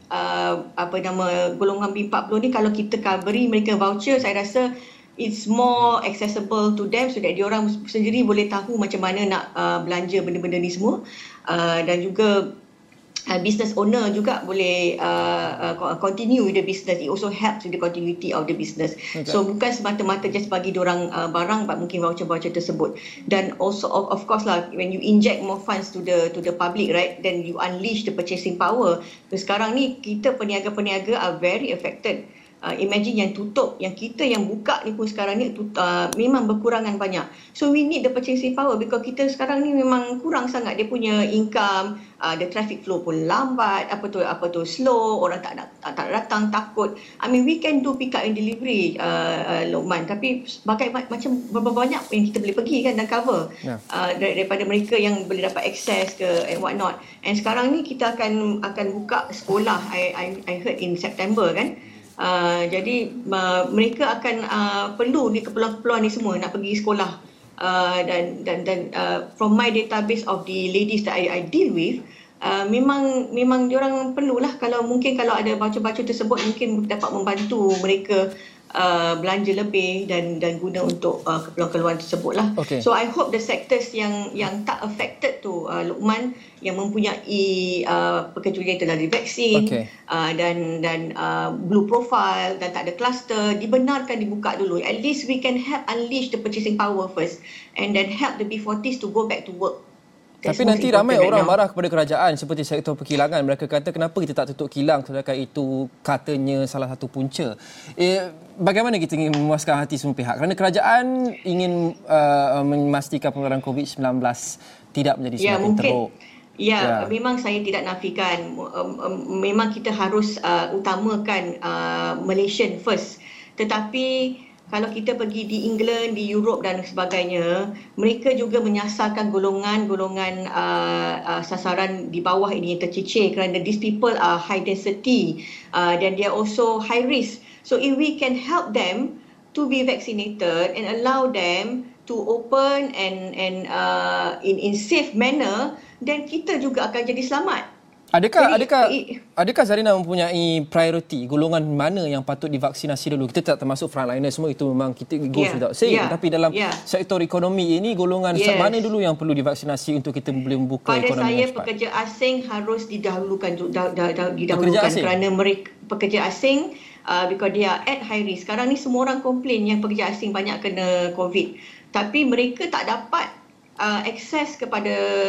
Uh, apa nama golongan B empat puluh ni kalau kita beri mereka voucher, saya rasa it's more accessible to them so that diorang sendiri boleh tahu macam mana nak uh, belanja benda-benda ni semua, uh, dan juga uh, business owner juga boleh uh, uh, continue with the business. It also helps with the continuity of the business. Okay. So bukan semata-mata just bagi diorang uh, barang, but mungkin voucher-voucher tersebut. Dan also of, of course lah, when you inject more funds to the to the public, right, then you unleash the purchasing power. So, sekarang ni kita peniaga-peniaga are very affected. Uh, imagine yang tutup, yang kita yang buka ni pun sekarang ni uh, memang berkurangan banyak. So we need the purchasing power because kita sekarang ni memang kurang sangat dia punya income, uh, the traffic flow pun lambat, apa tu apa tu slow, orang tak nak tak, tak datang, takut. I mean we can do pick up and delivery, uh, uh, Lokman, tapi bagai macam berapa banyak yang kita boleh pergi kan dan cover, yeah. uh, daripada mereka yang boleh dapat akses ke and what not. And sekarang ni kita akan akan buka sekolah, I I, I heard in September kan. Uh, jadi uh, mereka akan uh, perlu ni keperluan-keperluan ni semua nak pergi sekolah, uh, dan dan dan uh, from my database of the ladies that I, I deal with, uh, memang memang diorang perlulah, kalau mungkin kalau ada voucher-voucher tersebut mungkin dapat membantu mereka uh, belanja lebih dan dan guna untuk uh, keperluan-keperluan tersebut lah. Okay. So I hope the sectors yang yang tak affected tu, uh, Lokman, yang mempunyai uh, pekerja yang telah divaksin, okay. uh, dan dan uh, blue profile dan tak ada kluster, dibenarkan dibuka dulu. At least we can help unleash the purchasing power first and then help the B forties to go back to work. That's Tapi nanti ramai right orang now. marah kepada kerajaan seperti sektor perkilangan. Mereka kata kenapa kita tak tutup kilang, sedangkan itu katanya salah satu punca. Eh, bagaimana kita ingin memuaskan hati semua pihak? Kerana kerajaan ingin uh, memastikan penularan covid sembilan belas tidak menjadi semakin ya, mungkin. teruk. Ya, ya, memang saya tidak nafikan. Memang kita harus uh, utamakan uh, Malaysian first. Tetapi kalau kita pergi di England, di Europe dan sebagainya, mereka juga menyasarkan golongan-golongan uh, uh, sasaran di bawah ini yang tercicir kerana these people are high density uh, dan they are also high risk. So if we can help them to be vaccinated and allow them to open and and uh, in in safe manner, dan kita juga akan jadi selamat. Adakah jadi, adakah adakah Zarina mempunyai priority golongan mana yang patut divaksinasi dulu? Kita tak termasuk frontliner semua, itu memang kita goes yeah, without saying. Yeah, tapi dalam yeah. sektor ekonomi ini, golongan yes. mana dulu yang perlu divaksinasi untuk kita boleh membuka Pada ekonomi saya, yang cepat? pekerja asing harus didahulukan dah, dah, dah, didahulukan pekerja kerana mereka pekerja asing uh, because they are at high risk. Sekarang ni semua orang komplain yang pekerja asing banyak kena COVID. Tapi mereka tak dapat uh, akses kepada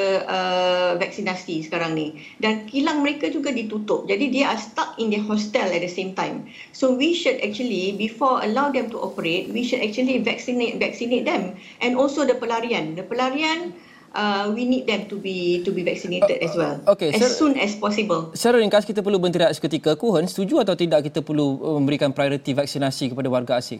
uh, vaksinasi sekarang ni. Dan kilang mereka juga ditutup. Jadi dia are stuck in the hostel at the same time. So we should actually, before allow them to operate, we should actually vaccinate vaccinate them. And also the pelarian. The pelarian, Uh, we need them to be to be vaccinated uh, as well, okay, as ser- soon as possible. Secara ringkas, kita perlu bertindak seketika. Kuhen, setuju atau tidak kita perlu memberikan prioriti vaksinasi kepada warga asing?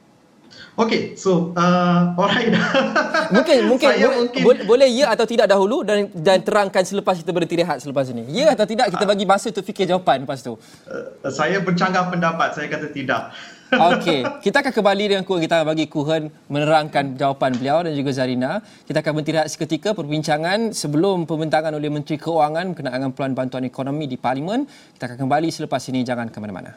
Okay, so uh, alright. mungkin mungkin, mungkin bo- boleh ya atau tidak dahulu dan dan terangkan selepas kita berhenti rehat selepas ini. Ya atau tidak, kita bagi masa untuk fikir jawapan lepas tu. Uh, saya bercanggah pendapat, saya kata tidak. Okey, kita akan kembali dengan Kuhen. Kita bagi Kuhen menerangkan jawapan beliau dan juga Zarina. Kita akan berhenti rehat seketika perbincangan sebelum pembentangan oleh Menteri Keuangan berkenaan dengan peluang bantuan ekonomi di Parlimen. Kita akan kembali selepas ini, jangan ke mana-mana.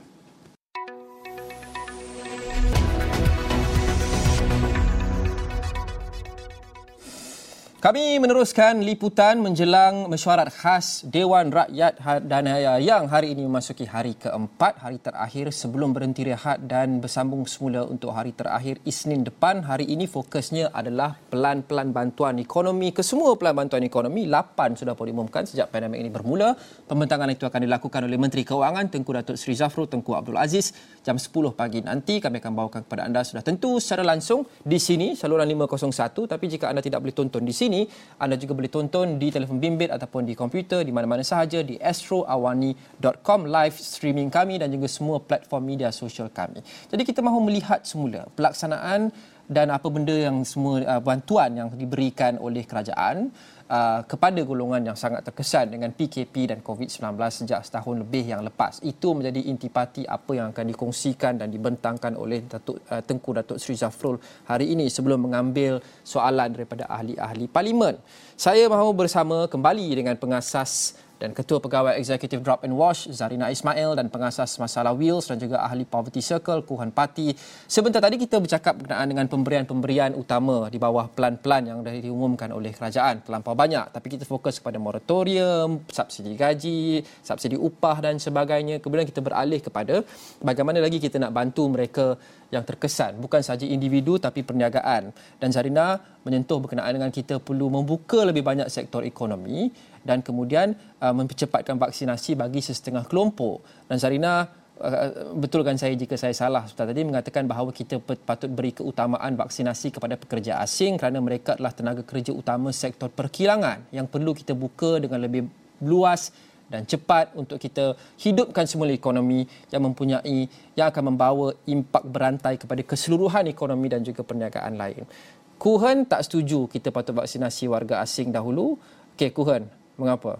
Kami meneruskan liputan menjelang mesyuarat khas Dewan Rakyat Danaya yang hari ini memasuki hari keempat, hari terakhir sebelum berhenti rehat dan bersambung semula untuk hari terakhir Isnin depan. Hari ini fokusnya adalah pelan-pelan bantuan ekonomi. Kesemua pelan bantuan ekonomi, lapan sudah pun diumumkan sejak pandemik ini bermula. Pembentangan itu akan dilakukan oleh Menteri Keuangan Tengku Datuk Seri Zafrul Tengku Abdul Aziz jam sepuluh pagi nanti. Kami akan bawakan kepada anda sudah tentu secara langsung di sini, saluran lima kosong satu. Tapi jika anda tidak boleh tonton di sini, anda juga boleh tonton di telefon bimbit ataupun di komputer di mana-mana sahaja di astro awani dot com, live streaming kami dan juga semua platform media sosial kami. Jadi kita mahu melihat semula pelaksanaan dan apa benda yang semua uh, bantuan yang diberikan oleh kerajaan uh, kepada golongan yang sangat terkesan dengan P K P dan covid sembilan belas sejak setahun lebih yang lepas. Itu menjadi intipati apa yang akan dikongsikan dan dibentangkan oleh Datuk uh, Tengku Datuk Seri Zafrul hari ini sebelum mengambil soalan daripada ahli-ahli parlimen. Saya mahu bersama kembali dengan pengasas dan Ketua Pegawai Eksekutif Drop and Wash Zarina Ismail dan pengasas masalah Wills dan juga ahli Poverty Circle Kuhan Pati. Sebentar tadi kita bercakap berkenaan dengan pemberian-pemberian utama di bawah pelan-pelan yang dah diumumkan oleh kerajaan terlampau banyak, tapi kita fokus kepada moratorium, subsidi gaji, subsidi upah dan sebagainya. Kemudian kita beralih kepada bagaimana lagi kita nak bantu mereka yang terkesan, bukan sahaja individu tapi perniagaan. Dan Zarina menyentuh berkenaan dengan kita perlu membuka lebih banyak sektor ekonomi dan kemudian uh, mempercepatkan vaksinasi bagi sesetengah kelompok. Dan Zarina, uh, betulkan saya jika saya salah sebentar tadi, mengatakan bahawa kita patut beri keutamaan vaksinasi kepada pekerja asing kerana mereka adalah tenaga kerja utama sektor perkilangan yang perlu kita buka dengan lebih luas dan cepat untuk kita hidupkan semula ekonomi yang mempunyai, yang akan membawa impak berantai kepada keseluruhan ekonomi dan juga perniagaan lain. Kuhen tak setuju kita patut vaksinasi warga asing dahulu. Okey, Kuhen, mengapa?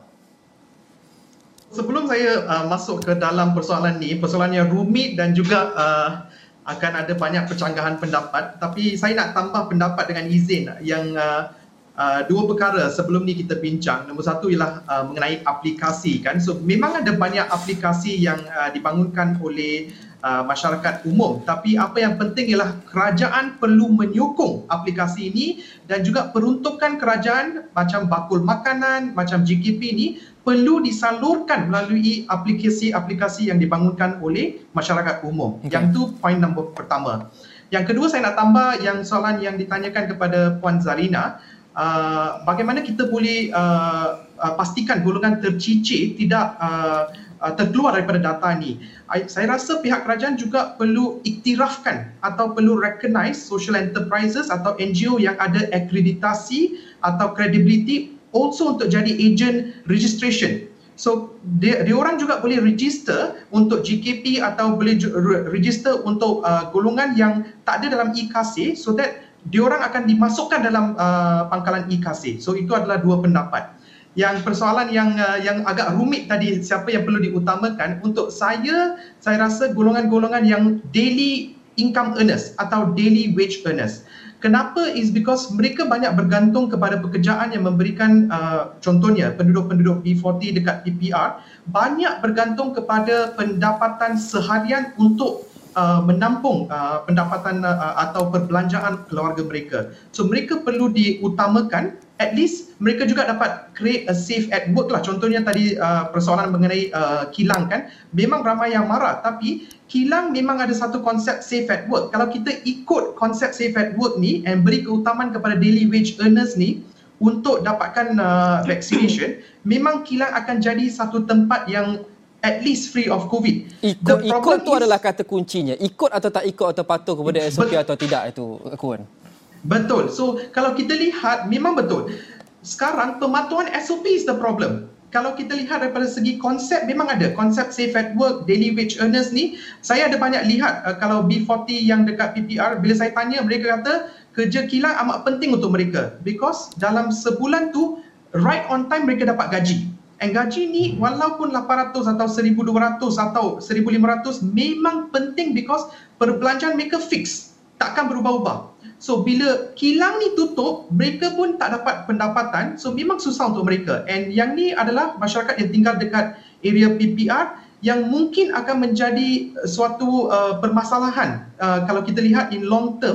Sebelum saya uh, masuk ke dalam persoalan ni, persoalan yang rumit dan juga uh, akan ada banyak percanggahan pendapat, tapi saya nak tambah pendapat dengan izin yang uh, Uh, dua perkara sebelum ni kita bincang. Nombor satu ialah uh, mengenai aplikasi kan. So memang ada banyak aplikasi yang uh, dibangunkan oleh uh, masyarakat umum, tapi apa yang penting ialah kerajaan perlu menyokong aplikasi ini dan juga peruntukan kerajaan macam bakul makanan, macam G K P ni perlu disalurkan melalui aplikasi-aplikasi yang dibangunkan oleh masyarakat umum. Okay. Yang tu poin nombor pertama. Yang kedua saya nak tambah yang soalan yang ditanyakan kepada Puan Zarina. Uh, bagaimana kita boleh uh, uh, pastikan golongan tercicir tidak uh, uh, terkeluar daripada data ni. I, saya rasa pihak kerajaan juga perlu iktirafkan atau perlu recognize social enterprises atau N G O yang ada akreditasi atau credibility also untuk jadi agent registration. So dia, dia orang juga boleh register untuk G K P atau boleh register untuk uh, golongan yang tak ada dalam E K S I so that diorang akan dimasukkan dalam uh, pangkalan E K S I. So itu adalah dua pendapat. Yang persoalan yang uh, yang agak rumit tadi, siapa yang perlu diutamakan, untuk saya, saya rasa golongan-golongan yang daily income earners atau daily wage earners. Kenapa? Is because mereka banyak bergantung kepada pekerjaan yang memberikan, uh, contohnya penduduk-penduduk B empat puluh dekat P P R, banyak bergantung kepada pendapatan seharian untuk Uh, menampung uh, pendapatan uh, atau perbelanjaan keluarga mereka. So mereka perlu diutamakan, at least mereka juga dapat create a safe at work lah. Contohnya tadi uh, persoalan mengenai uh, kilang kan, memang ramai yang marah, tapi kilang memang ada satu konsep safe at work. Kalau kita ikut konsep safe at work ni and beri keutamaan kepada daily wage earners ni untuk dapatkan uh, vaccination, memang kilang akan jadi satu tempat yang at least free of COVID. Ikut, ikut tu is, adalah kata kuncinya. Ikut atau tak ikut atau patuh kepada S O P atau tidak itu, Kuan. Betul. So kalau kita lihat, memang betul. Sekarang pematuhan S O P is the problem. Kalau kita lihat daripada segi konsep, memang ada konsep safe at work, daily wage earners ni. Saya ada banyak lihat uh, kalau B empat puluh yang dekat P P R, bila saya tanya, mereka kata kerja kilang amat penting untuk mereka because dalam sebulan tu right on time mereka dapat gaji. And gaji ni walaupun lapan ratus atau seribu dua ratus atau seribu lima ratus memang penting because perbelanjaan mereka fix, takkan berubah-ubah. So bila kilang ni tutup, mereka pun tak dapat pendapatan, so memang susah untuk mereka. And yang ni adalah masyarakat yang tinggal dekat area P P R yang mungkin akan menjadi suatu uh, permasalahan uh, kalau kita lihat in long term.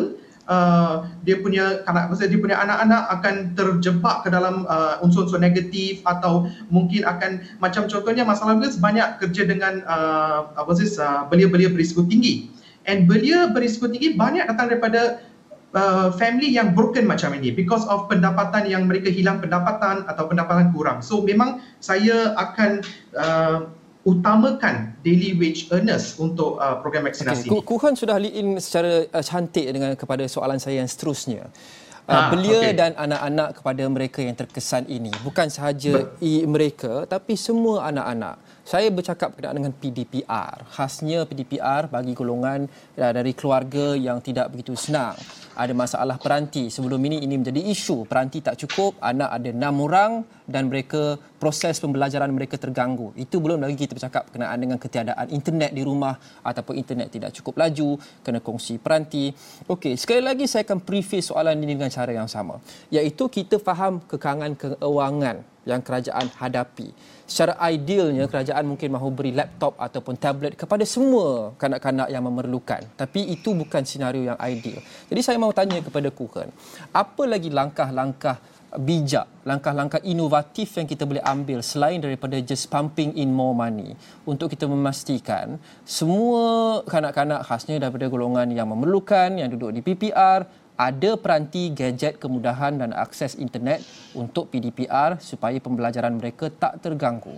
uh, dia punya kanak maksudnya dia punya anak-anak akan terjebak ke dalam uh, unsur-unsur negatif, atau mungkin akan macam contohnya masalah dia banyak kerja dengan uh, apa sih uh, belia-belia berisiko tinggi. And belia berisiko tinggi banyak datang daripada Uh, family yang broken macam ini because of pendapatan yang mereka hilang pendapatan atau pendapatan kurang. So memang saya akan uh, utamakan daily wage earners untuk uh, program vaksinasi. Okay. Kuhan sudah lead in secara uh, cantik dengan kepada soalan saya yang seterusnya. Uh, ha, belia okay. dan anak-anak kepada mereka yang terkesan ini bukan sahaja i mereka tapi semua anak-anak. Saya bercakap berkenaan dengan P D P R. Khasnya P D P R bagi golongan uh, dari keluarga yang tidak begitu senang. Ada masalah peranti. Sebelum ini ini menjadi isu. Peranti tak cukup, anak ada enam orang dan mereka proses pembelajaran mereka terganggu. Itu belum lagi kita bercakap berkenaan dengan ketiadaan internet di rumah ataupun internet tidak cukup laju, kena kongsi peranti. Okey, sekali lagi saya akan preface soalan ini dengan cara yang sama. Iaitu kita faham kekangan keuangan yang kerajaan hadapi. Secara idealnya kerajaan mungkin mahu beri laptop ataupun tablet kepada semua kanak-kanak yang memerlukan. Tapi itu bukan senario yang ideal. Jadi saya mahu tanya kepada Kuchen, apa lagi langkah-langkah bijak, langkah-langkah inovatif yang kita boleh ambil selain daripada just pumping in more money untuk kita memastikan semua kanak-kanak khasnya daripada golongan yang memerlukan, yang duduk di P P R, ada peranti, gadget, kemudahan dan akses internet untuk P D P R supaya pembelajaran mereka tak terganggu.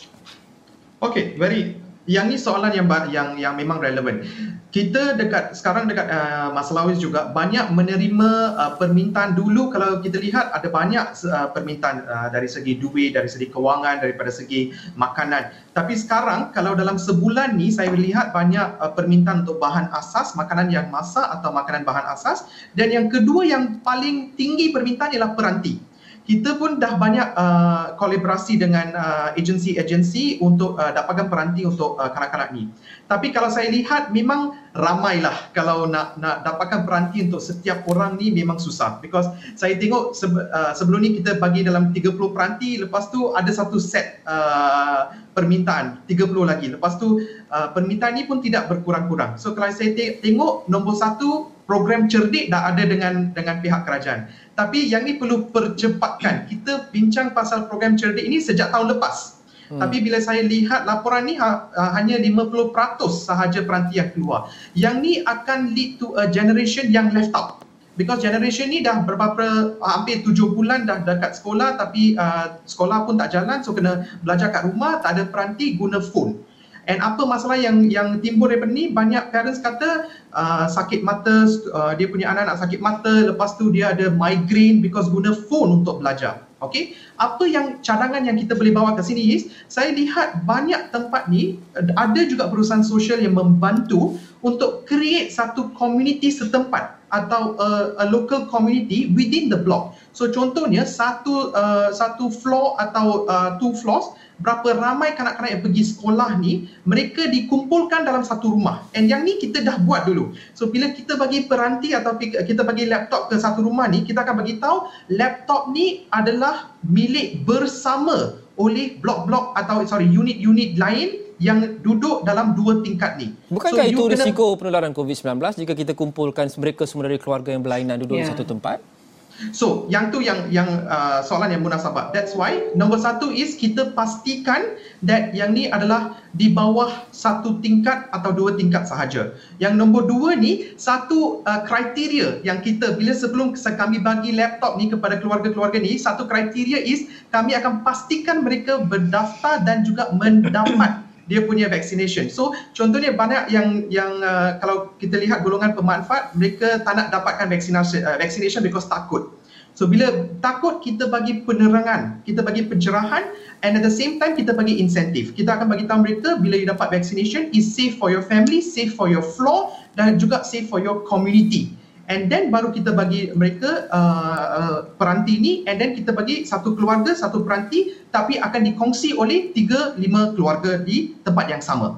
Okey, very yang ni soalan yang yang yang memang relevan. Kita dekat sekarang dekat uh, Mas Lawis juga banyak menerima uh, permintaan. Dulu kalau kita lihat ada banyak uh, permintaan uh, dari segi duit, dari segi kewangan, daripada segi makanan. Tapi sekarang kalau dalam sebulan ni saya lihat banyak uh, permintaan untuk bahan asas, makanan yang masak atau makanan bahan asas, dan yang kedua yang paling tinggi permintaan ialah peranti. Kita pun dah banyak uh, kolaborasi dengan uh, agensi-agensi untuk uh, dapatkan peranti untuk uh, kanak-kanak ni. Tapi kalau saya lihat memang ramailah kalau nak nak dapatkan peranti untuk setiap orang ni memang susah. Because saya tengok sebe, uh, sebelum ni kita bagi dalam tiga puluh peranti, lepas tu ada satu set uh, permintaan tiga puluh lagi. Lepas tu uh, permintaan ni pun tidak berkurang-kurang. So kalau saya tengok nombor satu, program cerdik dah ada dengan dengan pihak kerajaan. Tapi yang ni perlu percepatkan. Kita bincang pasal program cerdik ini sejak tahun lepas. Hmm. Tapi bila saya lihat laporan ni ha, ha, hanya lima puluh peratus sahaja peranti yang keluar. Yang ni akan lead to a generation yang left out. Because generation ni dah beberapa hampir tujuh bulan dah dekat sekolah tapi uh, sekolah pun tak jalan, so kena belajar kat rumah, tak ada peranti, guna phone. And apa masalah yang yang timbul daripada ni, banyak parents kata uh, sakit mata, uh, dia punya anak-anak sakit mata, lepas tu dia ada migraine because guna phone untuk belajar. Okey, apa yang cadangan yang kita boleh bawa ke sini is, saya lihat banyak tempat ni ada juga perusahaan sosial yang membantu untuk create satu community setempat atau a, a local community within the block. So contohnya satu uh, satu floor atau uh, two floors, berapa ramai kanak-kanak yang pergi sekolah ni, mereka dikumpulkan dalam satu rumah. And yang ni kita dah buat dulu. So bila kita bagi peranti atau kita bagi laptop ke satu rumah ni, kita akan bagi tahu laptop ni adalah milik bersama oleh blok-blok atau sorry unit-unit lain yang duduk dalam dua tingkat ni. Bukankah so, itu kena... risiko penularan covid sembilan belas jika kita kumpulkan mereka semua dari keluarga yang berlainan duduk yeah. di satu tempat? So, yang tu yang yang uh, soalan yang munasabah. That's why nombor satu is kita pastikan that yang ni adalah di bawah satu tingkat atau dua tingkat sahaja. Yang nombor dua ni, satu uh, kriteria yang kita, bila sebelum kami bagi laptop ni kepada keluarga-keluarga ni, satu kriteria is kami akan pastikan mereka berdaftar dan juga mendapat dia punya vaccination. So contohnya banyak yang yang uh, kalau kita lihat golongan pemanfaat, mereka tak nak dapatkan vaccination uh, vaccination because takut. So bila takut, kita bagi penerangan, kita bagi pencerahan, and at the same time kita bagi insentif. Kita akan bagi tahu mereka bila you dapat vaccination is safe for your family, safe for your floor dan juga safe for your community. And then baru kita bagi mereka uh, uh, peranti ni, and then kita bagi satu keluarga satu peranti, tapi akan dikongsi oleh tiga lima keluarga di tempat yang sama.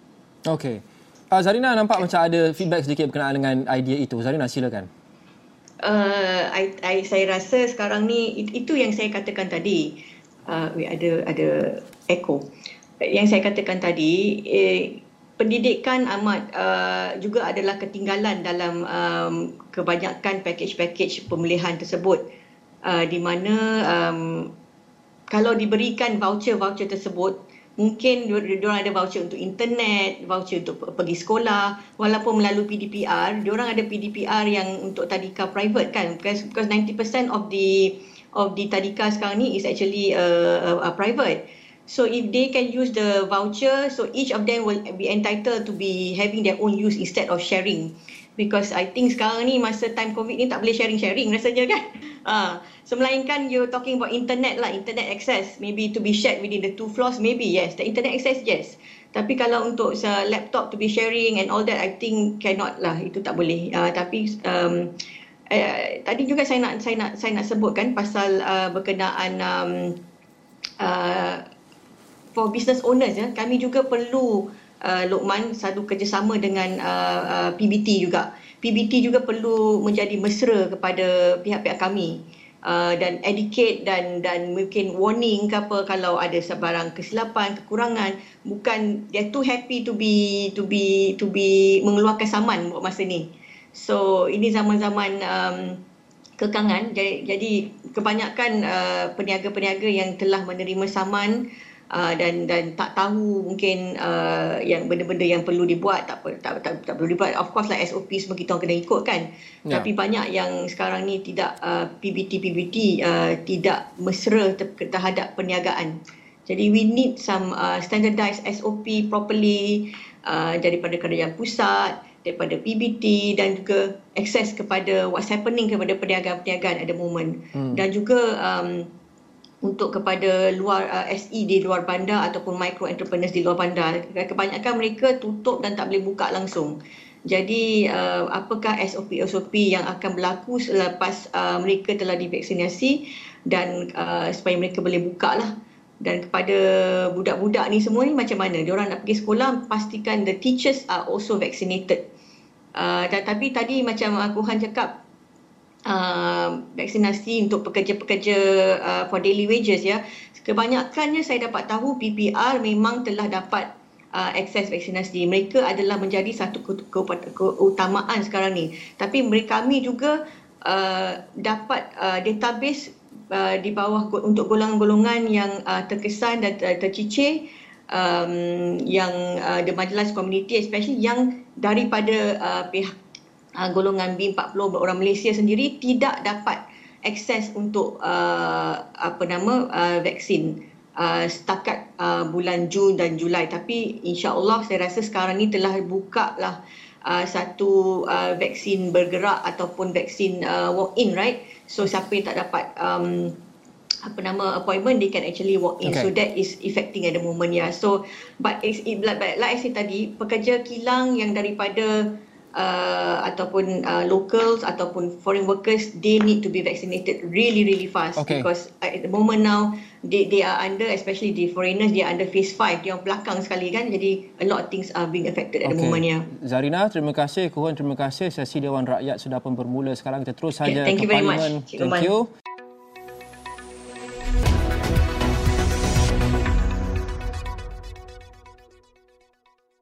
Okey. Uh, Zarina nampak macam ada feedback sedikit berkenaan dengan idea itu. Zarina, silakan. Uh, I, I, saya rasa sekarang ni itu yang saya katakan tadi. Uh, ada ada echo. Yang saya katakan tadi, eh, pendidikan amat uh, juga adalah ketinggalan dalam um, kebanyakan package-package pemilihan tersebut, uh, di mana um, kalau diberikan voucher-voucher tersebut, mungkin diorang ada voucher untuk internet, voucher untuk pergi sekolah, walaupun melalui P D P R, diorang ada P D P R yang untuk tadika private kan, because, because ninety percent of the of the tadika sekarang ni is actually uh, uh, private. So if they can use the voucher, so each of them will be entitled to be having their own use instead of sharing. Because I think sekarang ni masa time COVID ni tak boleh sharing-sharing rasanya kan. Uh, so melainkan you're talking about internet lah, internet access, maybe to be shared within the two floors, maybe yes, the internet access yes. Tapi kalau untuk uh, laptop to be sharing and all that, I think cannot lah, itu tak boleh. Uh, tapi um, uh, tadi juga saya nak saya nak saya nak sebutkan pasal uh, berkenaan um, uh, for business owners ya, kami juga perlu Uh, Lokman selalu kerjasama dengan uh, uh, P B T juga. P B T juga perlu menjadi mesra kepada pihak-pihak kami uh, dan educate dan dan mungkin warning ke apa kalau ada sebarang kesilapan, kekurangan. Bukan they're too happy to be to be to be mengeluarkan saman buat masa ni. So ini zaman-zaman um, kekangan. Jadi, jadi kebanyakan uh, peniaga-peniaga yang telah menerima saman Uh, dan dan tak tahu mungkin uh, yang benda-benda yang perlu dibuat tak, tak tak tak perlu dibuat. Of course lah S O P semua kita orang kena ikut kan. Yeah. Tapi banyak yang sekarang ni tidak uh, P B T P B T uh, tidak mesra terhadap perniagaan. Jadi we need some uh, standardized S O P properly uh, daripada kerajaan pusat, daripada P B T dan juga akses kepada what's happening kepada perniagaan-perniagaan at the moment. Hmm. Dan juga um, untuk kepada luar uh, S E di luar bandar ataupun micro entrepreneurs di luar bandar, kebanyakan mereka tutup dan tak boleh buka langsung. Jadi uh, apakah S O P-S O P yang akan berlaku selepas uh, mereka telah divaksinasi dan uh, supaya mereka boleh buka lah. Dan kepada budak-budak ni semua ni macam mana? Diorang nak pergi sekolah, pastikan the teachers are also vaccinated. Uh, dan tapi tadi macam Kuhan cakap, Uh, vaksinasi untuk pekerja-pekerja uh, for daily wages ya. Kebanyakannya saya dapat tahu P P R memang telah dapat uh, akses vaksinasi. Mereka adalah menjadi satu ke- ke- keutamaan sekarang ni. Tapi mereka kami juga uh, dapat uh, database uh, di bawah untuk golongan-golongan yang uh, terkesan dan uh, tercicir, um, yang uh, the marginalised community, especially yang daripada uh, pihak Uh, golongan B empat puluh orang Malaysia sendiri tidak dapat akses untuk uh, apa nama uh, vaksin uh, setakat uh, bulan Jun dan Julai. Tapi insya-Allah saya rasa sekarang ni telah buka lah uh, satu uh, vaksin bergerak ataupun vaksin uh, walk in, right? So siapa yang tak dapat um, apa nama appointment, they can actually walk in. Okay. So that is affecting at the moment ya. Yeah. So but it's, it, like, like I said tadi, pekerja kilang yang daripada Uh, ataupun uh, locals ataupun foreign workers, they need to be vaccinated really really fast. Okay. Because at the moment now they they are under, especially the foreigners, they are under phase five, dia belakang sekali kan, jadi a lot of things are being affected at okay. the moment ya. Zarina, terima kasih. Kuhon, terima kasih. Sesi Dewan Rakyat sudah pun bermula sekarang. Kita terus saja okay, thank ke you very Parlimen. much. Thank you.